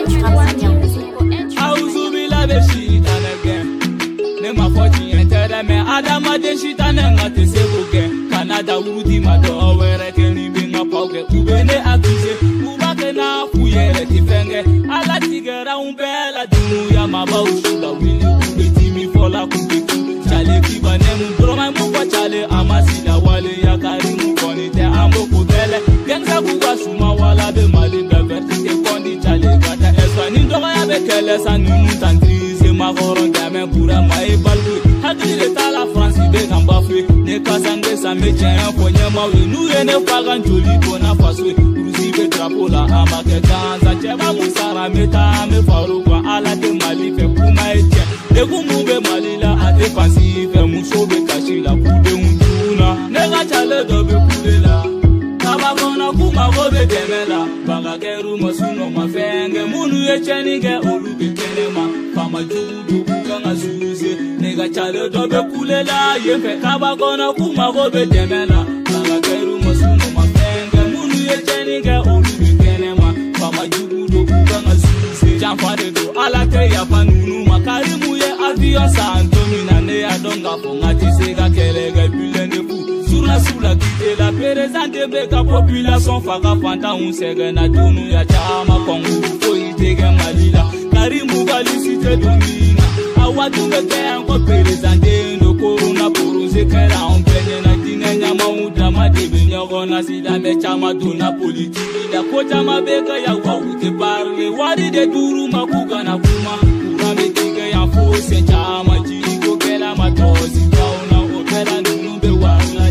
Auzubila beshita nege ne mafoti entere me adama de shita nenga te sebuke Canada urudi mado were keni binga pauke ubene accusé ubake na fuyere tifenge ala tigera umbela dunu ya mabaushula wili ubeti mi fola kubiku chale kibane mbroma mukwa chale amasila wale ya karimu konite ambo kubele gengsa kuwa suma wala be mali beverti kondi chale kata eswani ndoga ya bekele sanunu tantrise magoron dame pura mai balbu hadire tala France be kambafwe ne kasange sa mejen fonye mawe nuye ne fagan joli bona faswe urusi be drapo la amake kanza cheba musara meta me faru kwa ala de mali fe kuma eje de gumube mali la ate pansi fe muso be kashila kude unduna ne ga chale do be kulela Kabagona kuma gobe demela Banga keru masuno mafenge Munu ye chenige olube kenema Fama judu kanga zuze Nega chale dobe kulela Yefe kabagona kuma gobe demela Banga keru masuno mafenge Munu ye chenige olube kenema Fama judu kanga zuze Janfade do alate ya fanunu Makarimu ye avion sa antomina Ne ya donga fonga tisega kelege Bulende fu Sula kite la présente beka population faka fanta unsege na tunu ya chama kongu fo itege malila Karimu balisite domina awatu beke anko présente no corona poruze kera onpenye na tinenya mauda madebe nyogona sida me chama tuna politiki da ko chama beka ya wawute parle wadi de duru makuga na kuma kurame tige ya fo se chama jiko kela matozi kauna opera nunu be wala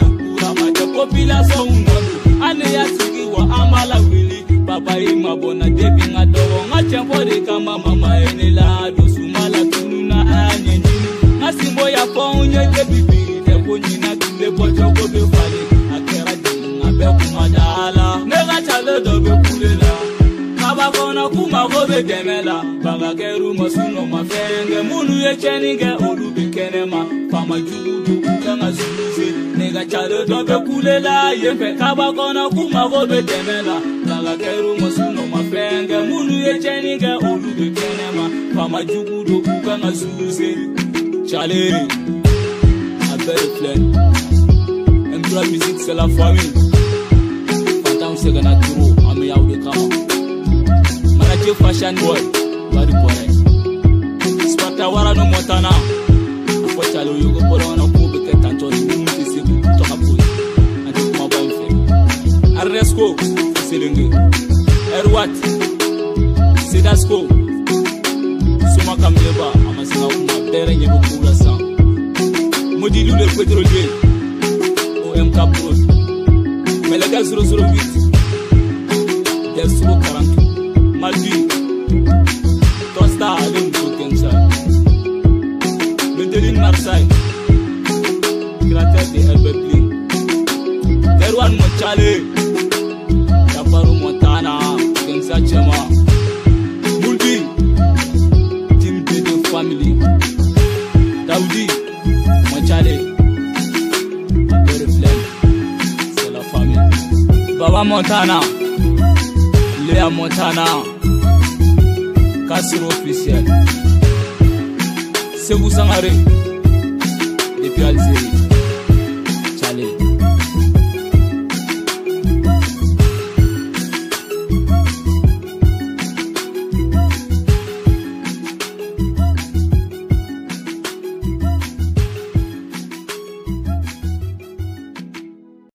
population unono ane ya sigi wa amala wili papa ima bona debi ngadogo ngachempo de kama mama enela dosumala tununa anye njini ngasimbo ya ponye debi de ponyina tule pochoko be fale akera dinga be kumadala nega chale do be kulela kabagona kuma gobe demela banga keru masuno mafenge munu ye chenige olube kenema fama judu kanga zuze Nega chale dobe kulela Yefe kabagona kuma gobe demela Banga keru masuno mafenge Munu ye chenige olube kenema Fama jugudo kanga zuze Chale Abel Flen Mbra musique c'est la famille Fantam segana turo Ame yaude kama Manaje fashion boy Wari pore Sparta wara no motana Afo chale yugo poro na kube ketantoni Arresco, Selingue, Erwat, Sedasco, Suma Kameba, Amasina, Beren Yabukula Sang, Modilu le pétrolier, OM Capros, Melega 008, Destro 40, Maldi, Tosta Alim Kokensa, Mendelin Marseille, Gratter de Herbepli, Erwan Mochale. Baru Montana, Gensa Chema, Muldi, Team Dedo Family, Daoudi, Mochale, Abere Flem, c'est la famille. Baba Montana, Léa Montana, Castro officiel, Sebou Sangare, depuis Algérie.